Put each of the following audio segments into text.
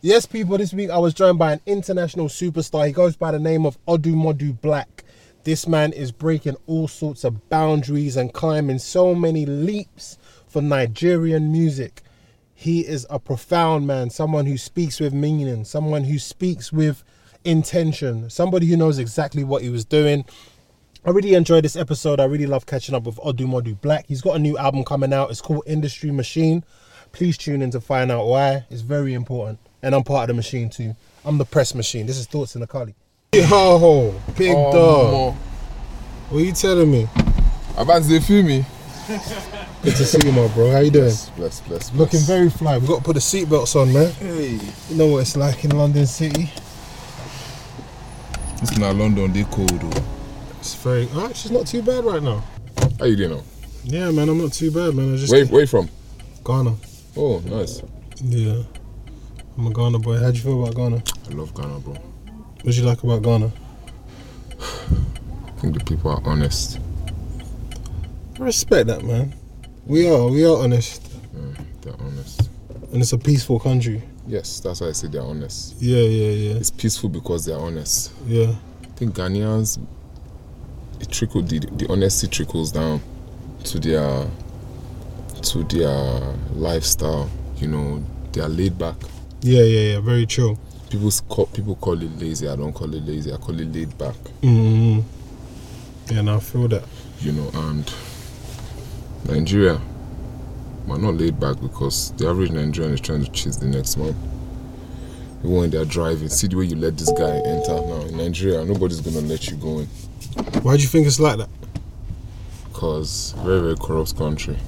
Yes, people, this week I was joined by an international superstar. He goes by the name of Odumodu Black. This man is breaking all sorts of boundaries and climbing so many leaps for Nigerian music. He is a profound man, someone who speaks with meaning, someone who speaks with intention, somebody who knows exactly what he was doing. I really enjoyed this episode. I really love catching up with Odumodu Black. He's got a new album coming out. It's called Industry Machine. Please tune in to find out why. It's very important. And I'm part of the machine too. I'm the press machine. This is Thoughts in the Kali. Yo, big dog. What are you telling me? About to feel me. Good to see you, my bro. How you doing? Bless. Looking very fly. We've got to put the seatbelts on, man. Hey. You know what it's like in London City. It's not London, they cold though. It's very... Actually, it's not too bad right now. How you doing now? Yeah, man, I'm not too bad, man. I just... Where you from? Ghana. Oh, nice. Yeah. I'm a Ghana boy. How do you feel about Ghana? I love Ghana, bro. What do you like about Ghana? I think the people are honest. I respect that, man. We are honest. Yeah, they're honest. And it's a peaceful country. Yes, that's why I say they're honest. Yeah. It's peaceful because they're honest. Yeah. I think Ghanaians, the honesty trickles down to their lifestyle. You know, they are laid back. Yeah. Very chill. People call it lazy. I don't call it lazy. I call it laid back. Mm-hmm. Yeah, and I feel that. You know, and Nigeria, we're not laid back because the average Nigerian is trying to chase the next man. Even when they're driving, see the way you let this guy enter now. In Nigeria, nobody's gonna let you go in. Why do you think it's like that? Because very, very corrupt country.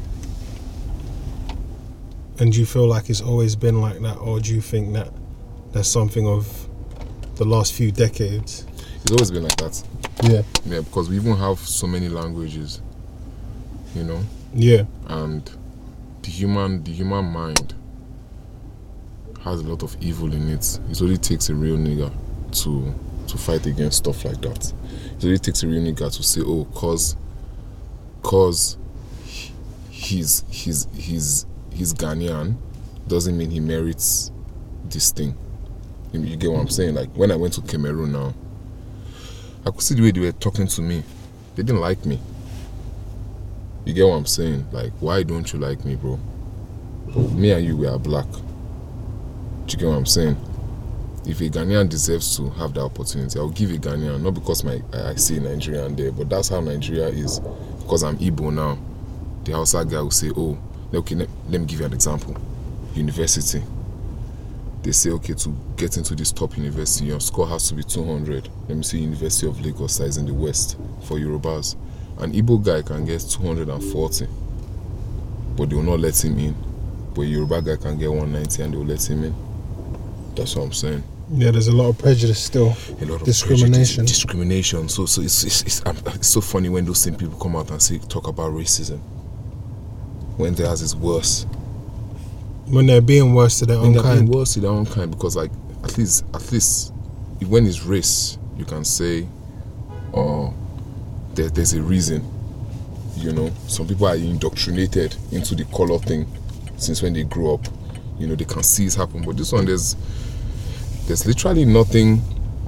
And do you feel like it's always been like that, or do you think that that's something of the last few decades? It's always been like that. Yeah, because we even have so many languages, you know. Yeah. And the human mind has a lot of evil in it. It only takes a real nigga to fight against stuff like that. It only takes a real nigga to say, oh, cause he's Ghanaian doesn't mean he merits this thing. You get what I'm saying? Like when I went to Cameroon now, I could see the way they were talking to me. They didn't like me. You get what I'm saying? Like, why don't you like me, bro? Me and you, we are black. Do you get what I'm saying? If a Ghanaian deserves to have that opportunity, I'll give a Ghanaian, not because I see Nigerian there, but that's how Nigeria is. Because I'm Igbo now, the Hausa guy will say, oh, okay, let me give you an example. University. They say, okay, to get into this top university, your score has to be 200. Let me see, University of Lagos size in the West for Yorubas. An Igbo guy can get 240, but they will not let him in. But a Yoruba guy can get 190 and they will let him in. That's what I'm saying. Yeah, there's a lot of prejudice still. A lot of discrimination. Discrimination. So it's so funny when those same people come out and talk about racism. When theirs is worse. When they're being worse to their own kind. Being worse to their own kind, because like at least when it's race, you can say, oh, there's a reason. You know, some people are indoctrinated into the color thing since when they grew up. You know, they can see it happen. But this one, there's literally nothing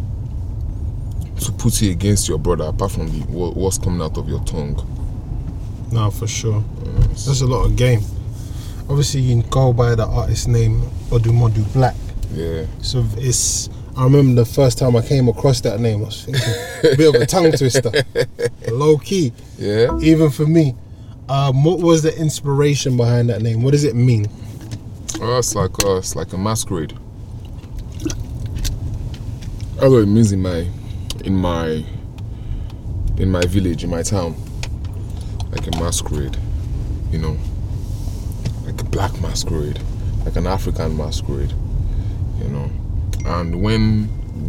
to put you against your brother apart from what's coming out of your tongue. No, for sure. That's a lot of game. Obviously, you can go by the artist name Odumodu Black. Yeah. So I remember the first time I came across that name, I was thinking a bit of a tongue twister, low key. Yeah. Even for me. What was the inspiration behind that name? What does it mean? It's like a masquerade. That's what it means in my village, in my town. Like a masquerade, you know, like a black masquerade, like an African masquerade, you know. And when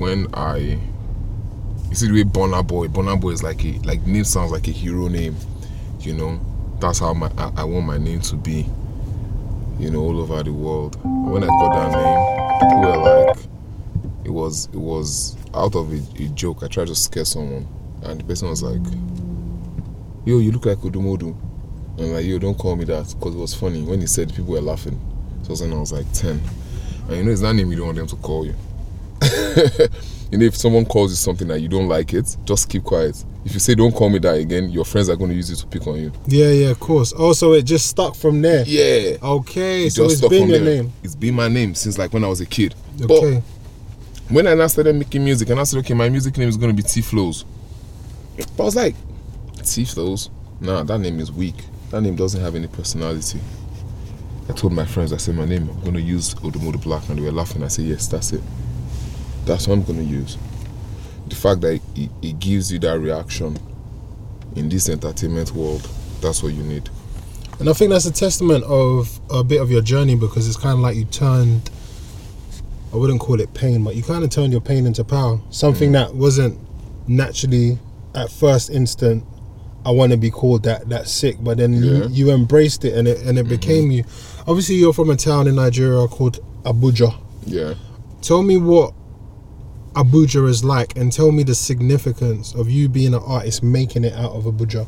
you see the way Burna Boy is like name sounds like a hero name, you know. That's how I want my name to be, you know, all over the world. When I got that name, people were like, it was out of a joke. I tried to scare someone, and the person was like, yo, you look like Odumodu. And I'm like, yo, don't call me that, because it was funny. When he said, people were laughing. So when I was like 10. And you know it's that name you don't want them to call you. You know, if someone calls you something that you don't like it, just keep quiet. If you say don't call me that again, your friends are going to use it to pick on you. Yeah, of course. Also, it just stuck from there. Yeah. Okay, so it's been your name. It's been my name since like when I was a kid. Okay. But when I now started making music, and I said, okay, my music name is going to be T-Flows. But I was like, T-Flows? Nah, that name is weak. That name doesn't have any personality. I told my friends, I said, my name, I'm going to use Odumodu Black, and they were laughing. I said, yes, that's it. That's what I'm going to use. The fact that it gives you that reaction in this entertainment world, that's what you need. And I think that's a testament of a bit of your journey, because it's kind of like you turned, I wouldn't call it pain, but you kind of turned your pain into power. Something that wasn't naturally, at first instant, I want to be called that sick, but then you embraced it and it became you. Obviously, you're from a town in Nigeria called Abuja. Yeah. Tell me what Abuja is like, and tell me the significance of you being an artist making it out of Abuja.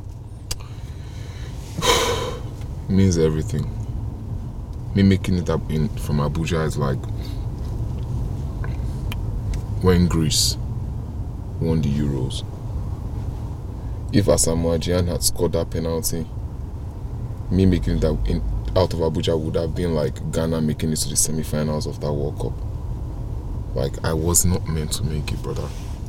It means everything. Me making it up from Abuja is like when Greece won the Euros. If Asamoah Gyan had scored that penalty, me making it out of Abuja would have been like Ghana making it to the semi-finals of that World Cup. Like, I was not meant to make it, brother.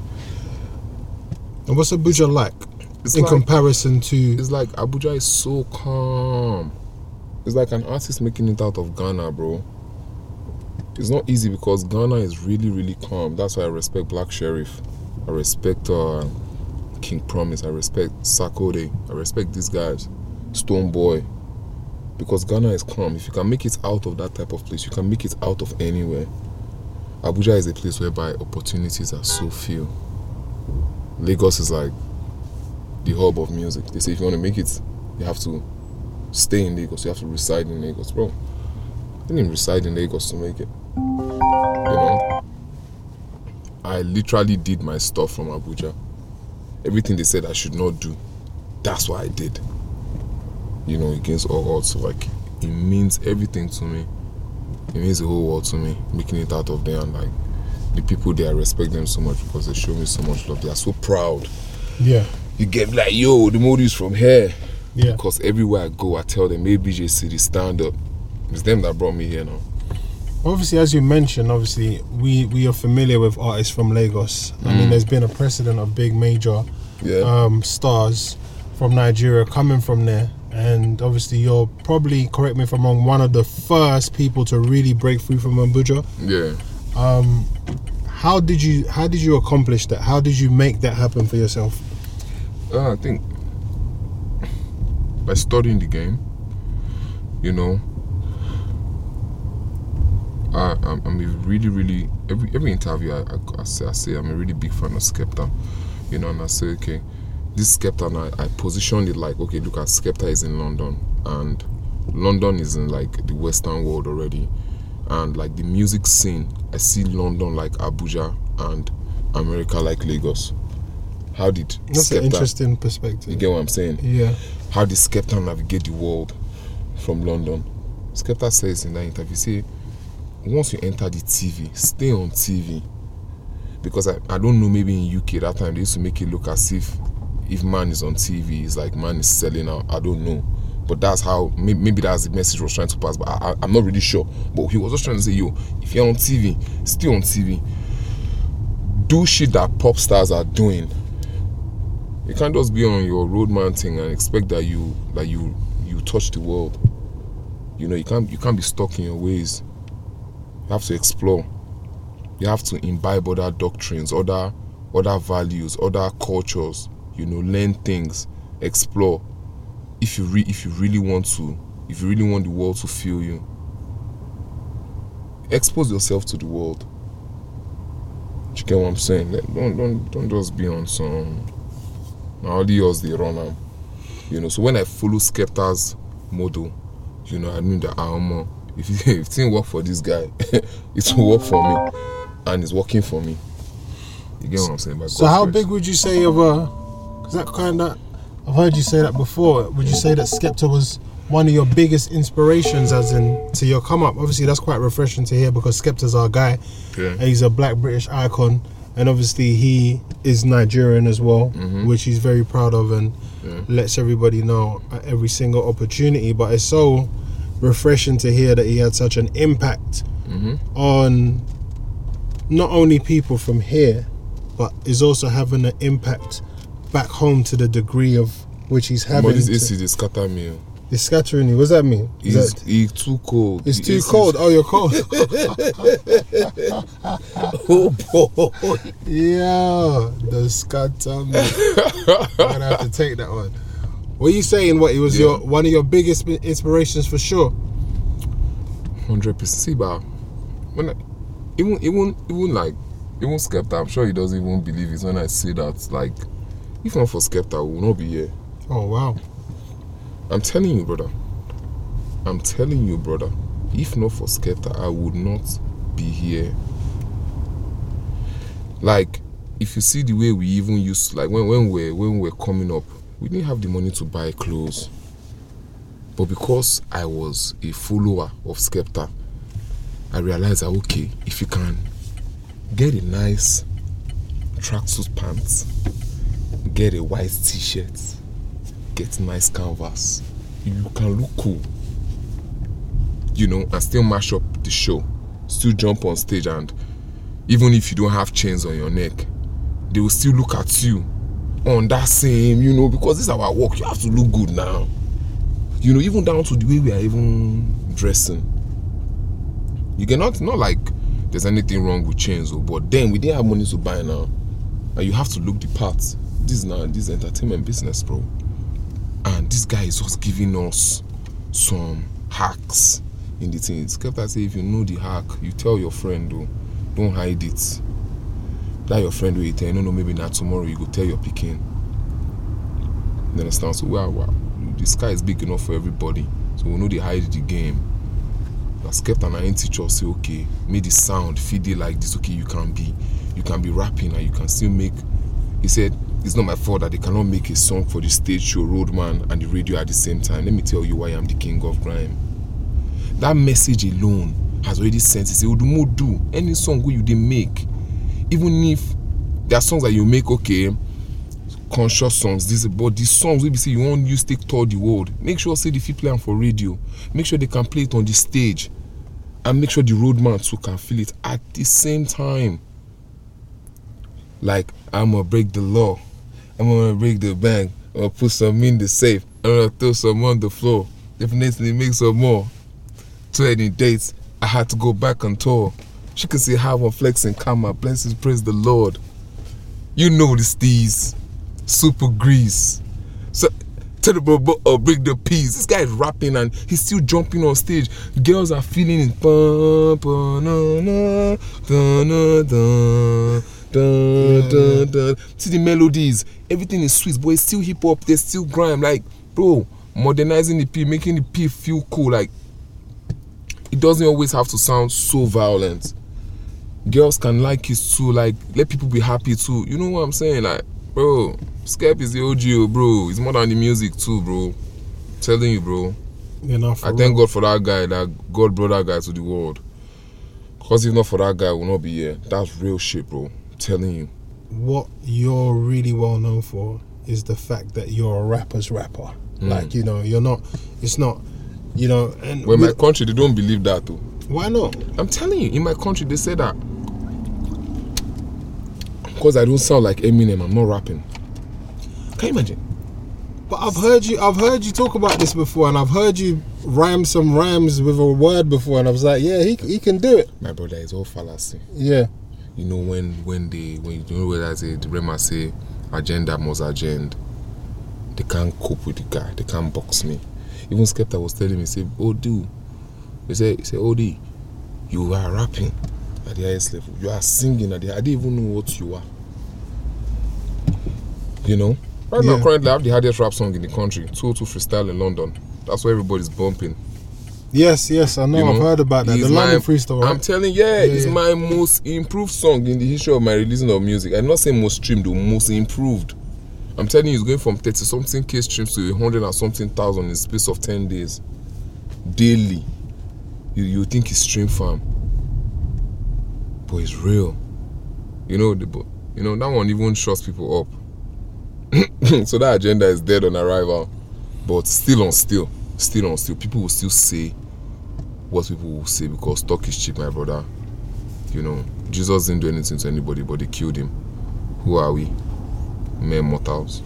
And what's Abuja like in comparison to... It's like Abuja is so calm. It's like an artist making it out of Ghana, bro. It's not easy because Ghana is really, really calm. That's why I respect Black Sheriff. I respect King Promise. I respect Sarkodie. I respect these guys. Stone Boy. Because Ghana is calm. If you can make it out of that type of place, you can make it out of anywhere. Abuja is a place whereby opportunities are so few. Lagos is like the hub of music. They say if you want to make it, you have to stay in Lagos. You have to reside in Lagos, bro. I didn't even reside in Lagos to make it. You know? I literally did my stuff from Abuja. Everything they said I should not do, that's what I did. You know, against all odds. So like, it means everything to me. It means the whole world to me, making it out of there. And like, the people there, I respect them so much because they show me so much love. They are so proud. Yeah. You get like, yo, the Modu's from here. Yeah. Because everywhere I go, I tell them, hey, BJ City, stand up. It's them that brought me here now. Obviously, as you mentioned, we are familiar with artists from Lagos. I mean, there's been a precedent of big major stars from Nigeria coming from there. And obviously, you're probably, correct me if I'm wrong, one of the first people to really break through from Abuja. Yeah. How did you accomplish that? How did you make that happen for yourself? I think by studying the game, you know. I'm a really every interview I say I'm a really big fan of Skepta, you know, and I say, okay, this Skepta, and I positioned it like, okay, look at Skepta is in London, and London is in like the Western world already, and like the music scene, I see London like Abuja and America like Lagos. How did that's Skepta, an interesting perspective. You get what I'm saying? Yeah. How did Skepta navigate the world from London? Skepta says in that interview, say, once you enter the TV, stay on TV. Because I don't know, maybe in UK that time they used to make it look as if man is on TV, it's like man is selling out. I don't know. But that's how, maybe that's the message was trying to pass, but I'm not really sure. But he was just trying to say, yo, if you're on TV, stay on TV. Do shit that pop stars are doing. You can't just be on your roadman thing and expect that you touch the world. You know, you can't be stuck in your ways. You have to explore. You have to imbibe other doctrines, other values, other cultures. You know, learn things, explore. If you really want the world to feel you, expose yourself to the world. Do you get what I'm saying? Don't just be on some. All the yours they run am. You know. So when I follow Skepta's model, you know, I knew that if it didn't work for this guy, it will work for me, and it's working for me. You get what I'm saying? So how big would you say of a? Because that kind of, I've heard you say that before. Would you say that Skepta was one of your biggest inspirations as in to your come up. Obviously that's quite refreshing to hear because Skepta's our guy. Yeah. And he's a black British icon, and obviously he is Nigerian as well, which he's very proud of and lets everybody know at every single opportunity. But it's so refreshing to hear that he had such an impact on not only people from here, but is also having an impact back home to the degree of which he's having. But this AC, they scatter me. It's scattering you. What's that mean? He's too cold. It's too cold. Oh, you're cold. Oh boy. Yeah, the scatter me. I'm gonna have to take that one. What are you saying? What it was your one of your biggest inspirations for sure. 100%. See, but when even Skepta, I'm sure he doesn't even believe it when I say that. Like, if not for Skepta, we will not be here. Oh wow. I'm telling you, brother. If not for Skepta, I would not be here. Like, if you see the way we even used, like when we're coming up, we didn't have the money to buy clothes. But because I was a follower of Skepta, I realized that okay, if you can get a nice tracksuit pants, get a white t-shirt, get nice canvas, you can look cool, you know, and still mash up the show, still jump on stage, and even if you don't have chains on your neck, they will still look at you on that same, you know, because this is our work, you have to look good now, you know, even down to the way we are even dressing. You cannot, not like there's anything wrong with chains, but then we didn't have money to buy now, and you have to look the part. This is entertainment business, bro. And this guy is just giving us some hacks in the things. Skepta say if you know the hack, you tell your friend, though. Don't hide it. That your friend will tell you, no, maybe not tomorrow, you go tell your picking. You understand? So, wow, the sky is big enough for everybody. So we know they hide the game. But Skepta and I teach us, say, okay, make the sound feed it like this. Okay, you can be rapping and you can still make. He said, it's not my fault that they cannot make a song for the stage show, Roadman, and the radio at the same time. Let me tell you why I'm the king of grime. That message alone has already sent it. Say, do any song where you didn't make, even if there are songs that you make, okay, conscious songs, but these songs will be say you won't use take tour the world. Make sure say the people play them for radio. Make sure they can play it on the stage, and make sure the Roadman too can feel it at the same time. Like, I'm gonna break the law, I'm gonna break the bank, I'm gonna put some in the safe, I'm gonna throw some on the floor, definitely make some more. 20 dates, I had to go back on tour. She can see how I'm flexing, karma, blessings, praise the Lord. You know these super grease. So tell the bro, break the peace. This guy is rapping and he's still jumping on stage. Girls are feeling it. See the melodies, everything is sweet, but it's still hip hop, there's still grime. Like, bro, modernizing the P, making the P feel cool. Like, it doesn't always have to sound so violent. Girls can like it too, like, let people be happy too. You know what I'm saying? Like, bro, Skep is the OG, bro. It's more than the music too, bro. I'm telling you, bro. You know, I thank God for that guy, that God brought that guy to the world. Because if not for that guy, we will not be here. That's real shit, bro. I'm telling you. What you're really well known for is the fact that you're a rapper's rapper. Like, you know, you're not, it's not, you know. And well, in my country, they don't believe that, though. Why not? I'm telling you, in my country, they say that. Because I don't sound like Eminem, I'm not rapping. Can you imagine? But I've heard you talk about this before, and I've heard you rhyme some rhymes with a word before, and I was like, yeah, he can do it. My brother, is all fallacy. Yeah. You know when you know where I say the Rema say agenda must agenda. They can't cope with the guy. They can't box me. Even Skepta was telling me, say, oh dude, he say, OD, you are rapping at the highest level. You are singing at the I didn't even know what you are. You know? Right now, currently, I have the hardest rap song in the country, 202 Freestyle in London. That's why everybody's bumping. Yes, I know. You know, I've heard about that. The London Freestyle, right? I'm telling you, it's my most improved song in the history of my releasing of music. I'm not saying most streamed, though, most improved. I'm telling you, it's going from 30 something K streams to 100 and something thousand in the space of 10 days. Daily. You think it's stream farm. But it's real. You know, that one even shuts people up. So that agenda is dead on arrival. But still on still. People will still say what people will say because talk is cheap, my brother. You know, Jesus didn't do anything to anybody, but they killed him. Who are we? Mere mortals.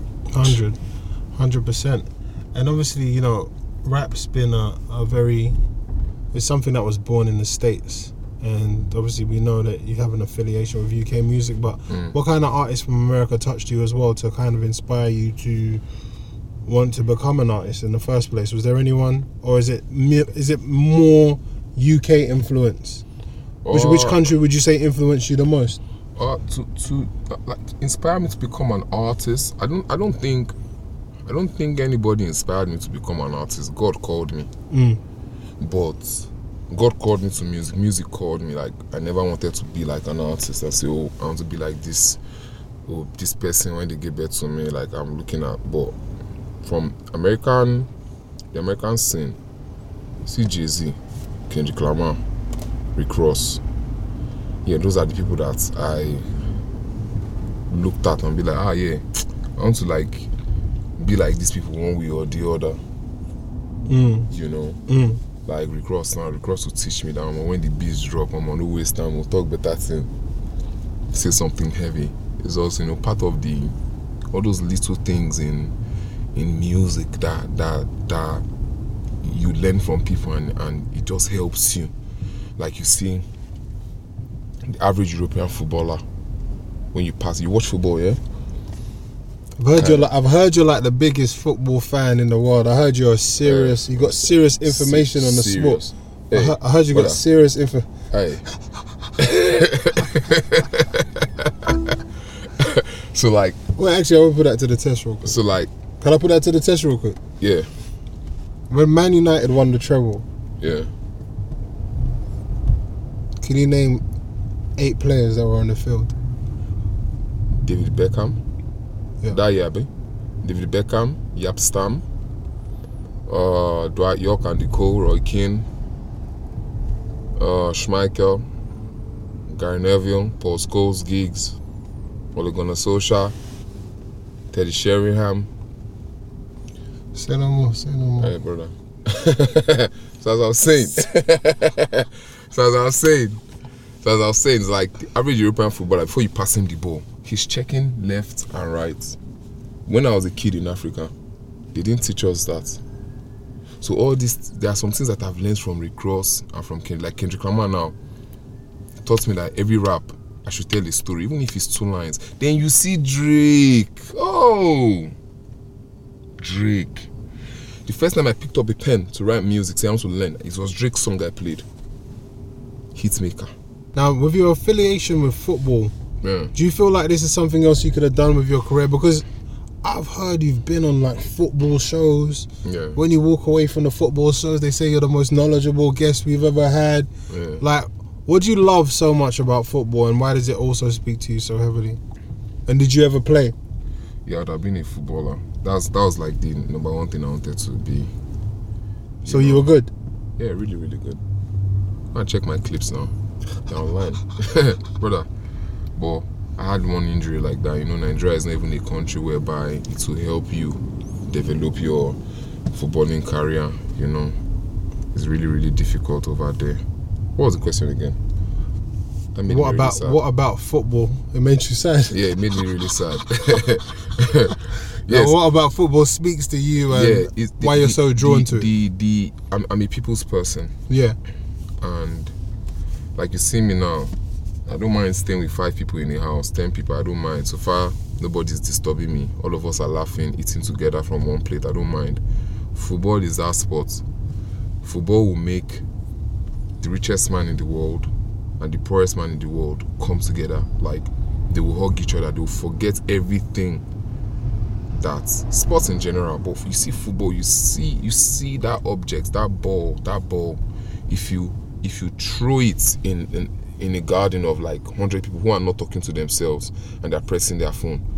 100%. And obviously, you know, rap's been it's something that was born in the States. And obviously we know that you have an affiliation with UK music, but what kind of artists from America touched you as well to kind of inspire you to want to become an artist in the first place? Was there anyone, or is it more UK influence? Which country would you say influenced you the most? To inspire me to become an artist, I don't think anybody inspired me to become an artist. God called me, but God called me to music. Music called me. Like, I never wanted to be like an artist. I say, oh, I want to be like this. Oh, this person when they give birth to me, like I'm looking at. But from the American scene, see Jay-Z, Kendrick Lamar, Rick Ross. Yeah, those are the people that I looked at and be like, yeah, I want to like be like these people one way or the other. You know. Like Rick Ross will teach me that when the beats drop, I'm on no waste time, we'll talk better thing. Say something heavy. It's also, you know, part of all those little things in music that you learn from people and it just helps you. Like you see the average European footballer, when you watch football, yeah? I've heard you're like the biggest football fan in the world. I heard you're serious. You got serious information on the sport. Hey, I heard you got serious info. Hey. So like. Well, actually, I will put that to the test real quick. So like. Can I put that to the test real quick? Yeah. When Man United won the treble. Yeah. Can you name 8 players that were on the field? David Beckham. Yeah. David Beckham, Jaap Stam, Dwight York and Cole, Roy Keane, Schmeichel, Gary Neville, Paul Scholes, Giggs, Ole Gunnar Solskjaer, Teddy Sheringham. Say no more. Hey, brother. So as I was saying, it's like the average European footballer, before you pass him the ball, he's checking left and right. When I was a kid in Africa, they didn't teach us that. So all this, there are some things that I've learned from Rick Ross and from Kendrick Lamar now. Taught me that every rap, I should tell a story, even if it's 2 lines. Then you see Drake. Oh, Drake. The first time I picked up a pen to write music, say I want to learn, it was Drake's song I played. Hitmaker. Now, with your affiliation with football, yeah, do you feel like this is something else you could have done with your career? Because I've heard you've been on like football shows. Yeah. When you walk away from the football shows, they say you're the most knowledgeable guest we've ever had. Yeah. Like, what do you love so much about football, and why does it also speak to you so heavily? And did you ever play? Yeah, I'd have been a footballer. That was like the number one thing I wanted to be. So you were good? Yeah, really, really good. I check my clips now. They're online. Brother. But I had one injury like that. You know, Nigeria is not even a country whereby it will help you develop your footballing career. You know, it's really, really difficult over there. What was the question again? That made me really sad. What about football? It made you sad? Yeah, it made me really sad. Yes. Now, what about football speaks to you and why you're so drawn to it? I'm a people's person. Yeah. And like you see me now, I don't mind staying with 5 people in a house, 10 people, I don't mind. So far, nobody's disturbing me. All of us are laughing, eating together from one plate, I don't mind. Football is our sport. Football will make the richest man in the world and the poorest man in the world come together. Like, they will hug each other, they will forget everything. That's sports in general, but you see football, you see that object, that ball. If you throw it in a garden of like 100 people who are not talking to themselves and they're pressing their phone,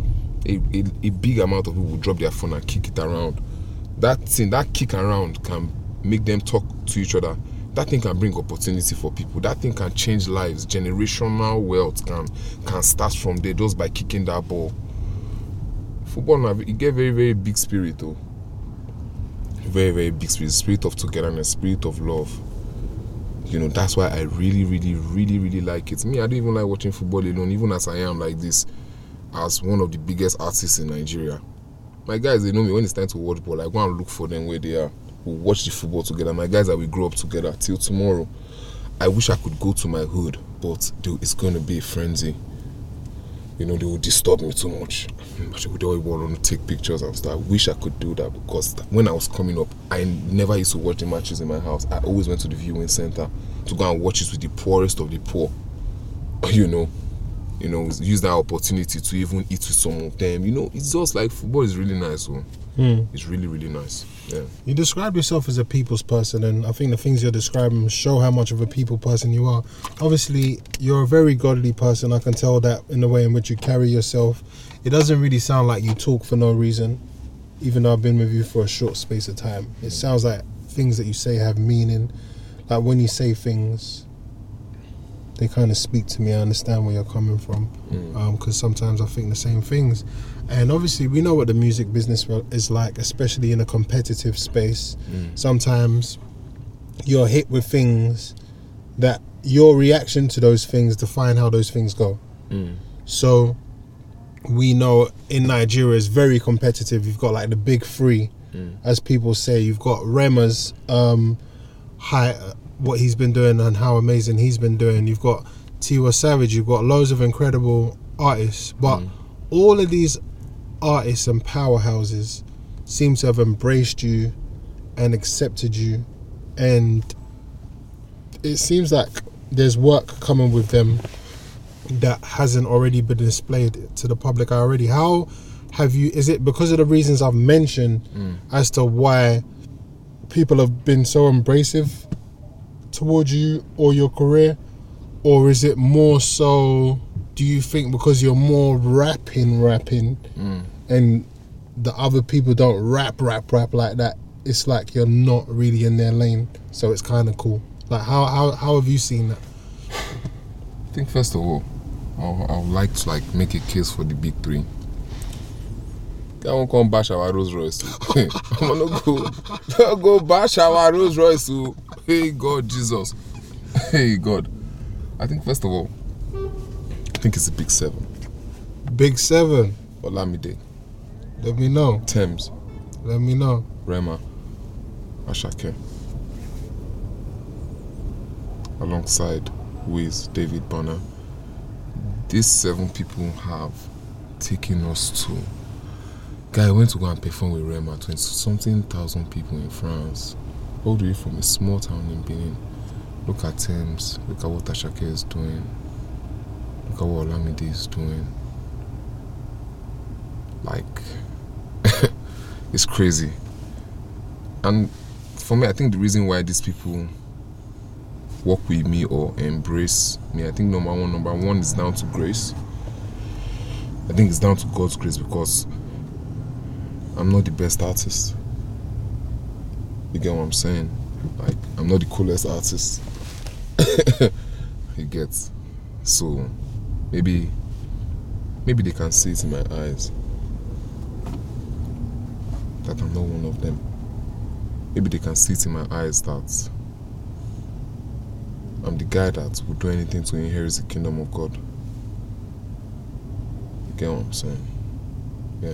a big amount of people will drop their phone and kick it around. That thing, that kick around can make them talk to each other. That thing can bring opportunity for people. That thing can change lives. Generational wealth can start from there just by kicking that ball. Football now, it get very, very big spirit though. Very, very big spirit. Spirit of togetherness, spirit of love. You know, that's why I really, really, really, really like it. Me, I don't even like watching football alone, even as I am like this, as one of the biggest artists in Nigeria. My guys, they know me when it's time to watch ball. I go and look for them where they are. We'll watch the football together. My guys that we grow up together till tomorrow. I wish I could go to my hood, but it's going to be a frenzy. You know, they will disturb me too much. They don't want to take pictures and stuff. I wish I could do that, because when I was coming up, I never used to watch the matches in my house. I always went to the viewing center to go and watch it with the poorest of the poor. You know, use that opportunity to even eat with some of them. You know, it's just like football is really nice. So. It's really, really nice. Yeah. You describe yourself as a people's person, and I think the things you're describing show how much of a people person you are. Obviously, you're a very godly person. I can tell that in the way in which you carry yourself. It doesn't really sound like you talk for no reason, even though I've been with you for a short space of time. It sounds like things that you say have meaning. Like when you say things, they kind of speak to me. I understand where you're coming from, because sometimes I think the same things. And obviously we know what the music business is like, especially in a competitive space. Sometimes you're hit with things that your reaction to those things define how those things go. So we know in Nigeria it's very competitive. You've got like the big three, as people say. You've got Rema's what he's been doing and how amazing he's been doing. You've got Tiwa Savage. You've got loads of incredible artists, but all of these artists and powerhouses seem to have embraced you and accepted you, and it seems like there's work coming with them that hasn't already been displayed to the public already. How have you, is it because of the reasons I've mentioned as to why people have been so embracive towards you or your career, or is it more so, do you think because you're more rapping and the other people don't rap like that, it's like you're not really in their lane, so it's kind of cool? Like how have you seen that? I think first of all, I would like to like make a case for the big three. I won't come bash our Rolls Royce. I'm gonna go bash our Rolls Royce. Hey God, Jesus. Hey God. I think first of all, I think it's a big 7. Big 7. Olamide. Let me know. Thames. Let me know. Rema. Ashake. Alongside Wiz, David Banner. These 7 people have taken us to. Guy, I went to go and perform with Rema, 20-something thousand people in France. All the way from a small town in Benin. Look at Thames. Look at what Ashake is doing. Look at what Olamide is doing. Like, it's crazy. And for me, I think the reason why these people work with me or embrace me, I think number one is down to grace. I think it's down to God's grace, because I'm not the best artist. You get what I'm saying? Like, I'm not the coolest artist. You get? So maybe they can see it in my eyes that I'm not one of them. Maybe they can see it in my eyes that I'm the guy that would do anything to inherit the kingdom of God. You get what I'm saying? Yeah.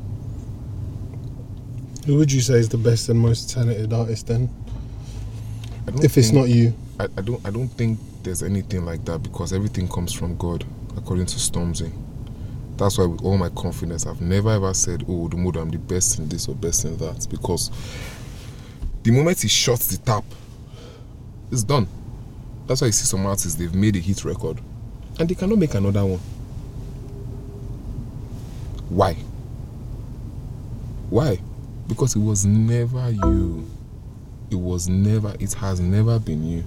Who would you say is the best and most talented artist then? If it's not you. I don't think there's anything like that, because everything comes from God, according to Stormzy. That's why with all my confidence, I've never ever said, oh, Odumodu, I'm the best in this or best in that, because the moment he shuts the tap, it's done. That's why you see some artists, they've made a hit record and they cannot make another one. Why? Because it was never you. It has never been you.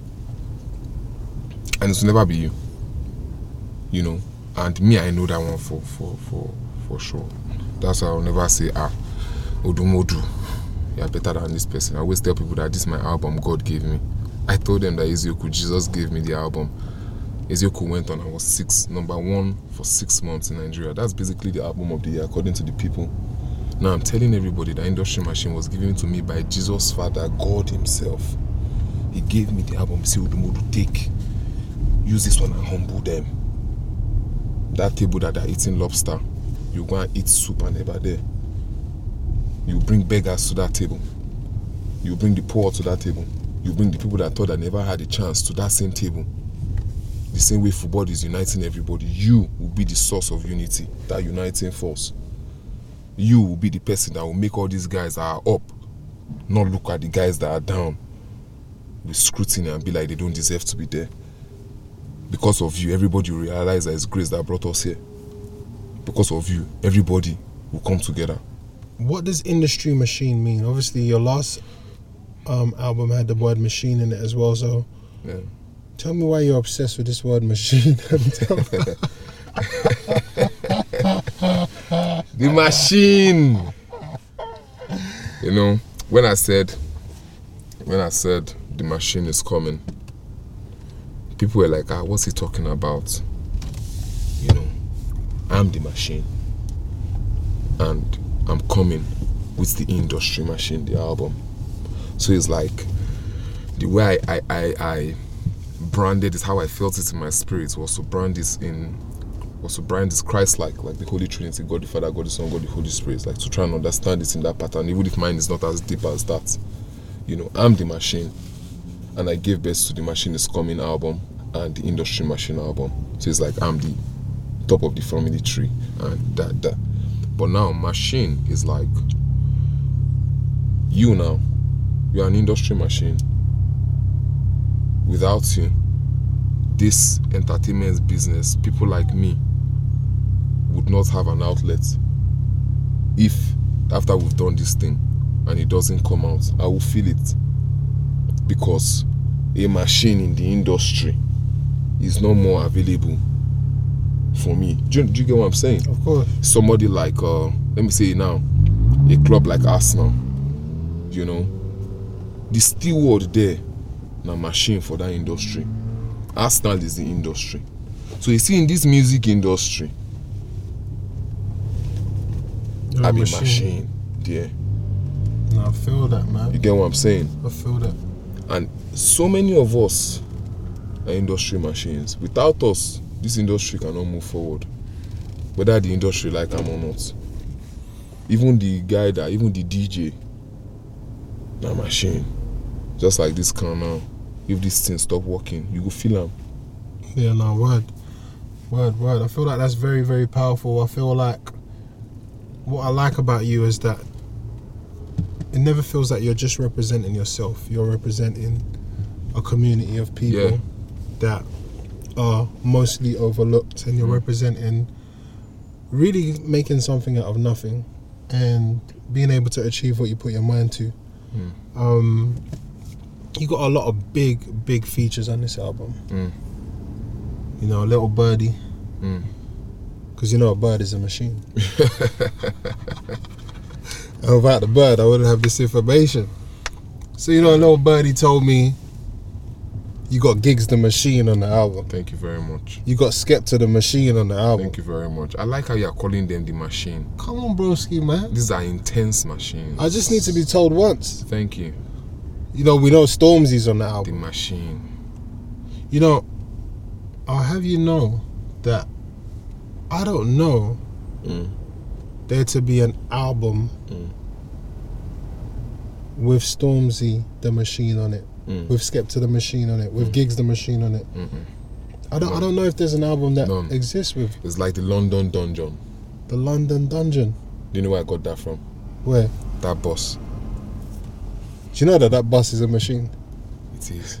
And it will never be you. You know? And me, I know that one for For sure. That's why I'll never say, Odumodu, you're better than this person. I always tell people that this is my album God gave me. I told them that Ezioku, Jesus gave me the album. Ezioku went on and was number 1 for 6 months in Nigeria. That's basically the album of the year according to the people. Now I'm telling everybody that Industry Machine was given to me by Jesus Father, God himself. He gave me the album. He said, Odumodu, take. Use this one and humble them. That table that they're eating lobster, you go and eat soup and never there. You bring beggars to that table. You bring the poor to that table. You bring the people that thought they never had a chance to that same table. The same way football is uniting everybody. You will be the source of unity, that uniting force. You will be the person that will make all these guys that are up not look at the guys that are down with scrutiny and be like they don't deserve to be there. Because of you, everybody will realize that it's grace that brought us here. Because of you, everybody will come together. What does Industry Machine mean? Obviously, your last album had the word machine in it as well, so Yeah. tell me why you're obsessed with this word machine. The machine. You know, when I said the machine is coming, people were like, what's he talking about? You know, I'm the machine. And I'm coming with the Industry Machine, the album. So it's like the way I branded is how I felt it in my spirit was to brand this Christ-like, like the Holy Trinity, God the Father, God the Son, God the Holy Spirit, like to try and understand it in that pattern, even if mine is not as deep as that. You know, I'm the machine, and I gave birth to the Machine is Coming album and the Industry Machine album. So it's like I'm the top of the family tree, and that. But now machine is like you now. You're an industry machine. Without you, this entertainment business, people like me would not have an outlet. If after we've done this thing and it doesn't come out, I will feel it. Because a machine in the industry is no more available for me. Do you get what I'm saying? Of course. Somebody like, let me say now, a club like Arsenal, you know, the steward there, na machine for that industry. Arsenal is the industry. So you see, in this music industry, I'm a machine there. No, I feel that, man. You get what I'm saying? I feel that. And so many of us are industry machines. Without us, this industry cannot move forward. Whether the industry like them or not. Even the DJ, na machine. Just like this car now. If this thing stop working, you go feel them. Yeah, no, word. I feel like that's very, very powerful. I feel like what I like about you is that it never feels like you're just representing yourself. You're representing a community of people that are mostly overlooked, and you're representing really making something out of nothing and being able to achieve what you put your mind to. You got a lot of big features on this album. You know, a little birdie. Because you know a bird is a machine. And without the bird, I wouldn't have this information. So, you know, a little birdie told me you got Giggs the Machine on the album. Thank you very much. You got Skepta the Machine on the album. Thank you very much. I like how you're calling them the machine. Come on, broski, man. These are intense machines. I just need to be told once. Thank you. You know, we know Stormzy's on the The album. machine. You know, I'll have you know that I don't know there to be an album with Stormzy the Machine on it, with Skepta the Machine on it, with Giggs the Machine on it. I don't know if there's an album that exists with. It's like the London Dungeon. The London Dungeon. Do you know where I got that from? Where? That bus. Do you know that bus is a machine? It is.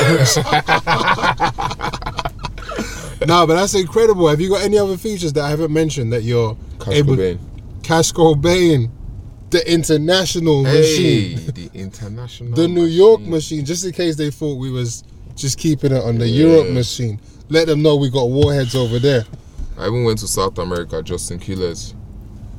No, but that's incredible. Have you got any other features that I haven't mentioned that you're Cash Cobain. Cash Cobain, the international machine, The international the New York machine. Just in case they thought we was just keeping it on the Europe machine, let them know we got warheads over there. I even went to South America, Justin Quiles.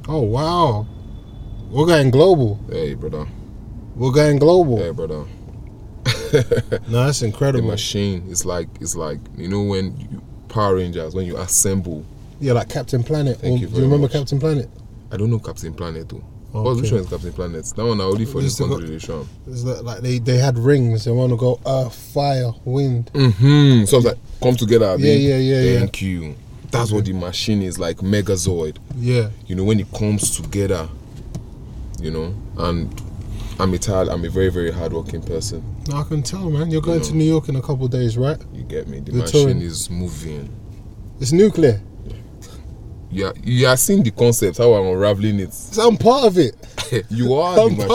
Oh wow, we're going global. Hey, brother. We're going global. Hey, brother. No, that's The incredible. machine is like you know when you, Power Rangers, when you assemble. Yeah, like Captain Planet. Thank you Do very you remember much. Captain Planet? I don't know Captain Planet though. Okay. Which one is Captain Planet? That one I only for this Used to go- consideration. It's like they had rings. They want to go earth, fire, wind. Mm-hmm. So it's like come together. Yeah. Thank you. That's what the machine is like, Megazord. Yeah. You know, when it comes together, you know, and I'm a very, very hardworking person. No, I can tell, man. You're going know. to New York in a couple of days, right? You get me? The You're machine touring. is moving. It's nuclear. Yeah, you are seeing the concept, how I'm unraveling it. So I'm part of it. You are I'm the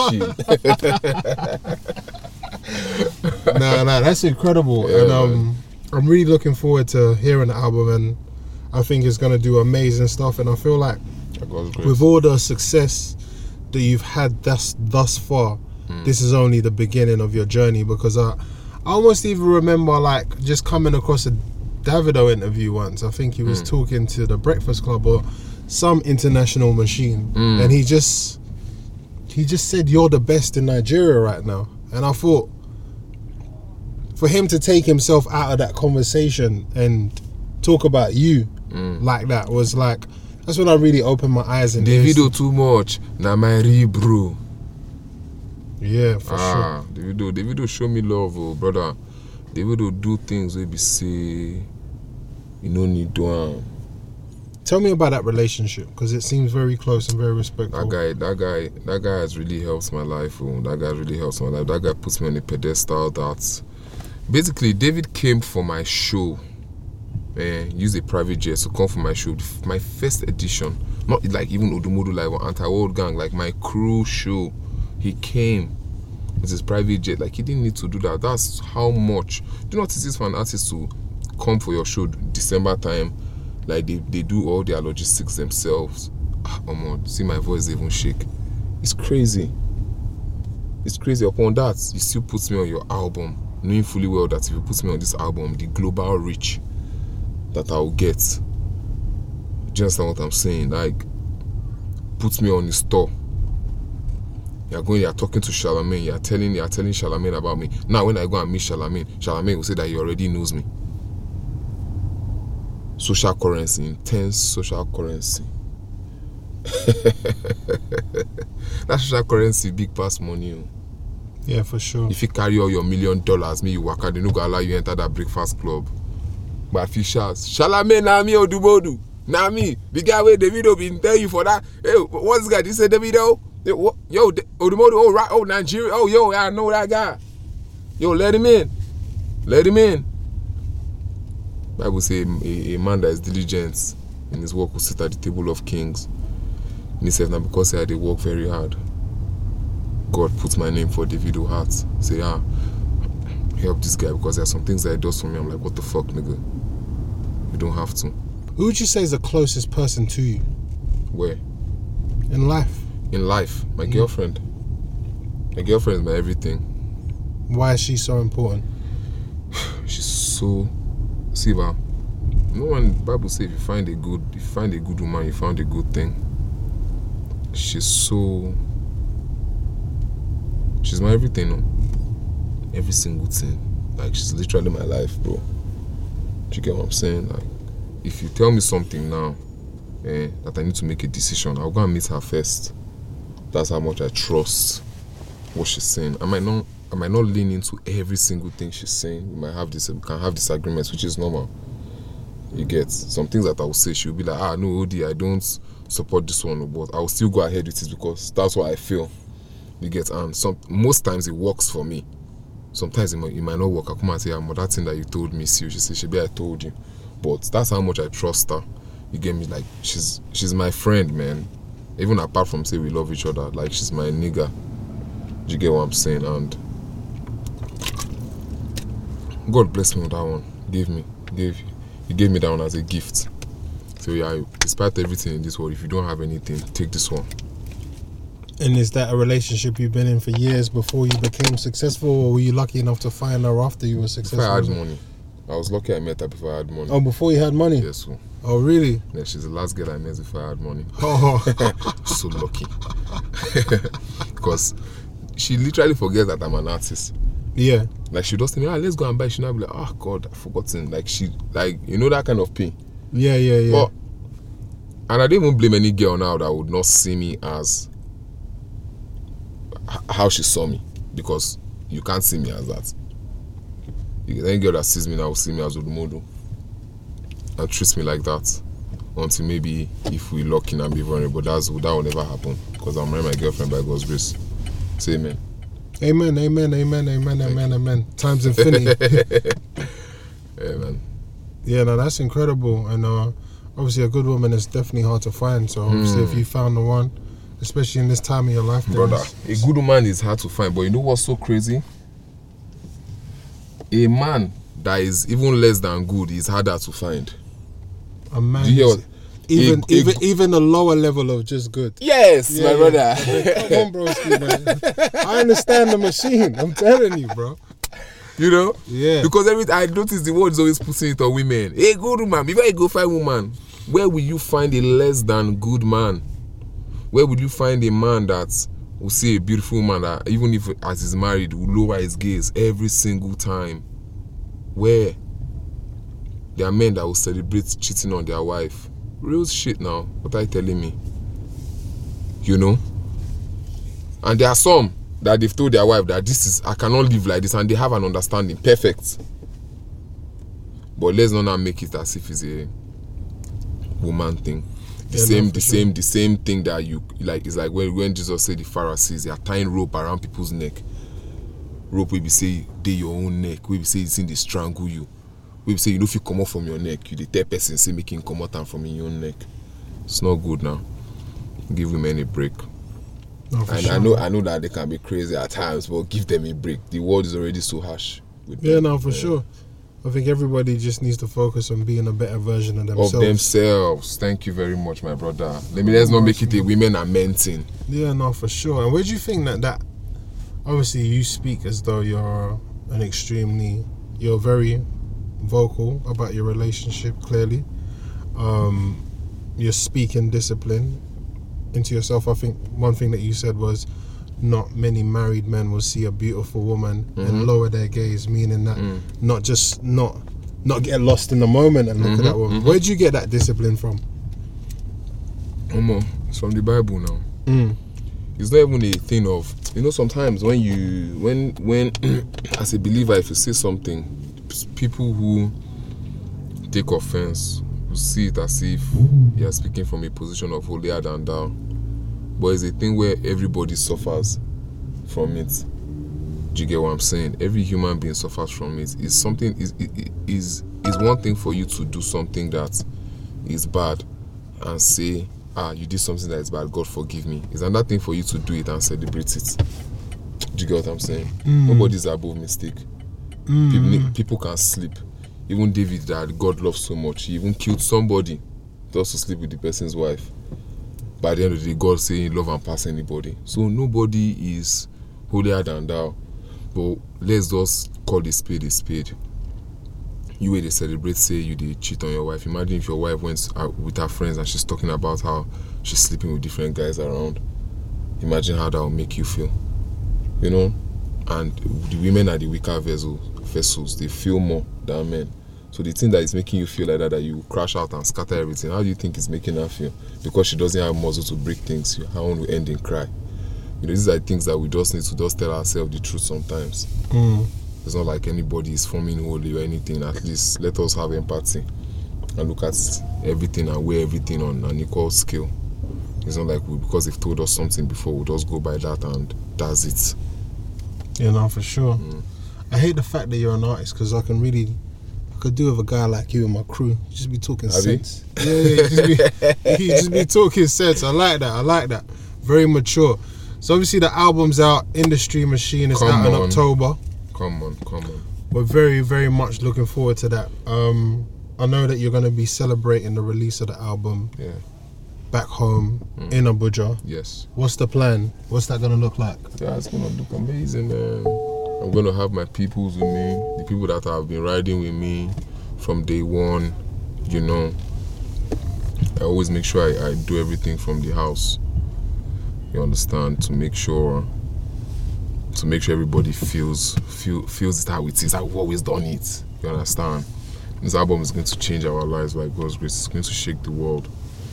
machine. Nah, that's incredible. Yeah, And man. I'm really looking forward to hearing the album, and I think it's gonna do amazing stuff. And I feel like By God's grace. with all the success that you've had thus far, this is only the beginning of your journey, because I almost even remember like just coming across a Davido interview once. I think he was talking to the Breakfast Club or some international machine, and he just said you're the best in Nigeria right now. And I thought for him to take himself out of that conversation and talk about you like that was like, that's when I really opened my eyes. And Davido too much. Na my real bro. Yeah, for sure. Davido show me love, oh brother. Davido do things where be say you no need do. Tell me about that relationship, because it seems very close and very respectful. That guy has really helped my life. Oh. That guy really helps my life. That guy puts me on a pedestal. That basically David came for my show. Used a private jet to come for my show. My first edition, not like even Odumodu Live or Anti-World Gang, like my crew show. He came with his private jet. Like he didn't need to do that. That's how much. Do not notice for an artist to come for your show December time. Like they do all their logistics themselves. See my voice even shake. It's crazy. It's crazy. Upon that, he still puts me on your album, knowing fully well that if you put me on this album, the global reach that I'll get. Do you understand what I'm saying? Like, puts me on his store. You're talking to Charlamagne, you're telling Charlamagne about me. Now when I go and meet Charlamagne will say that he already knows me. Social currency, intense social currency. That social currency big pass money. Oh. Yeah, for sure. If you carry all your $1 million, me you work out, they no go allow you enter that breakfast club. But if you shout, Charlamagne na me Odumodu, na me, the guy where Davido been tell you for that. Hey, what's this guy? This is Davido. Yo, Odumodu, oh right, oh Nigeria, oh yo, I know that guy. Yo, let him in. Let him in. Bible say a man that is diligent in his work will sit at the table of kings. And he said, now because I had to work very hard, God put my name for Davido heart. Say, help this guy because there are some things that he does for me. I'm like, what the fuck, nigga? You don't have to. Who would you say is the closest person to you Where? in life? In life, my girlfriend. My girlfriend is my everything. Why is she so important? She's so... See, no one, Bible says if you find a good woman, you found a good thing. She's my everything, no? Every single thing. Like, she's literally my life, bro. Do you get what I'm saying? Like, if you tell me something now, that I need to make a decision, I'll go and meet her first. That's how much I trust what she's saying. I might not lean into every single thing she's saying. We can have disagreements, which is normal. You get some things that I will say, she'll be like, no, OD, I don't support this one, but I will still go ahead with it because that's what I feel. You get, and most times it works for me. Sometimes it might not work. I come and say, that thing that you told me, see, she say, Shebi, I told you. But that's how much I trust her. You get me? Like, she's my friend, man. Even apart from say we love each other, like she's my nigga. Do you get what I'm saying? And God bless me with that one. He gave me that one as a gift. So yeah, despite everything in this world, if you don't have anything, take this one. And is that a relationship you've been in for years before you became successful, or were you lucky enough to find her after you were successful? Before I had money. I was lucky I met her before I had money. Oh, before you had money? Yes, sir. Oh, really? Yeah, she's the last girl I met before I had money. Oh. So lucky. Because she literally forgets that I'm an artist. Yeah. Like, she does tell me, let's go and buy. She'll not be like, oh God, I've forgotten. Like, you know, that kind of pain. Yeah. But, and I don't even blame any girl now that would not see me as how she saw me, because you can't see me as that. Any girl that sees me now will see me as Odumodu and treats me like that, until maybe if we lock in and be vulnerable. That will never happen, because I'm marrying my girlfriend by God's grace. Say amen. Amen. Times infinity. Amen. Yeah, no, that's incredible. And obviously a good woman is definitely hard to find. So obviously if you found the one, especially in this time of your life, brother, a good woman is hard to find. But you know what's so crazy? A man that is even less than good is harder to find. A man, do you hear what? Even the lower level of just good. Yes, my brother. Come on, bro, man. I understand the machine. I'm telling you, bro. You know? Yeah. Because I notice the world is always putting it on women. A good woman. Before you go find woman, where will you find a less than good man? Where will you find a man that will see a beautiful woman that, even if as he's married, will lower his gaze every single time? Where? There are men that will celebrate cheating on their wife. Real shit now. What are you telling me? You know? And there are some that they've told their wife that I cannot live like this, and they have an understanding. Perfect. But let's not make it as if it's a woman thing. The same thing that you like. It's like when Jesus said the Pharisees, they are tying rope around people's neck. Rope will be say they your own neck. We will say it's in the strangle you. We will say you know if you come off from your neck, you the third person say making come out and from in your own neck. It's not good now. Give women a break. No, and sure. I know that they can be crazy at times, but give them a break. The world is already so harsh. Sure. I think everybody just needs to focus on being a better version of themselves. Thank you very much, my brother. Let's not make it a women and men thing. Yeah, no, for sure. And where do you think that obviously you speak as though you're very vocal about your relationship, clearly. You're speaking discipline into yourself. I think one thing that you said was not many married men will see a beautiful woman and lower their gaze, meaning that not get lost in the moment and look at that woman. Where do you get that discipline from? It's from the Bible now. It's not even a thing of, sometimes when as a believer, if you say something, people who take offense will see it as if you are speaking from a position of holier than thou. But it's a thing where everybody suffers from it. Do you get what I'm saying? Every human being suffers from it. It's something is one thing for you to do something that is bad and say, you did something that is bad, God forgive me. It's another thing for you to do it and celebrate it. Do you get what I'm saying? Nobody's above mistake. People can sleep. Even David, that God loves so much, he even killed somebody just to sleep with the person's wife. By the end of the day, God saying love and pass anybody. So nobody is holier than thou. But let's just call a spade a spade. You where they celebrate, say you did cheat on your wife. Imagine if your wife went out with her friends and she's talking about how she's sleeping with different guys around. Imagine how that will make you feel. And the women are the weaker vessels. They feel more than men. So the thing that is making you feel like that you crash out and scatter everything, how do you think it's making her feel? Because she doesn't have muscle to break things, her own will end in cry. These are things that we just need to just tell ourselves the truth sometimes. It's not like anybody is forming holy or anything. At least let us have empathy and look at everything and weigh everything on an equal scale. It's not like because they've told us something before, we'll just go by that and that's it. Yeah, no, for sure. I hate the fact that you're an artist, because I could do with a guy like you in my crew. You just be talking sense. Yeah, you just be talking sense. I like that. Very mature. So obviously the album's out, Industry Machine is out in October. Come on. We're very, very much looking forward to that. I know that you're going to be celebrating the release of the album back home in Abuja. Yes. What's the plan? What's that going to look like? Yeah, it's going to look amazing, man. I'm going to have my peoples with me, the people that have been riding with me from day one, I always make sure I do everything from the house. You understand? To make sure everybody feels it how it is. I've always done it. You understand? This album is going to change our lives like God's grace. It's going to shake the world.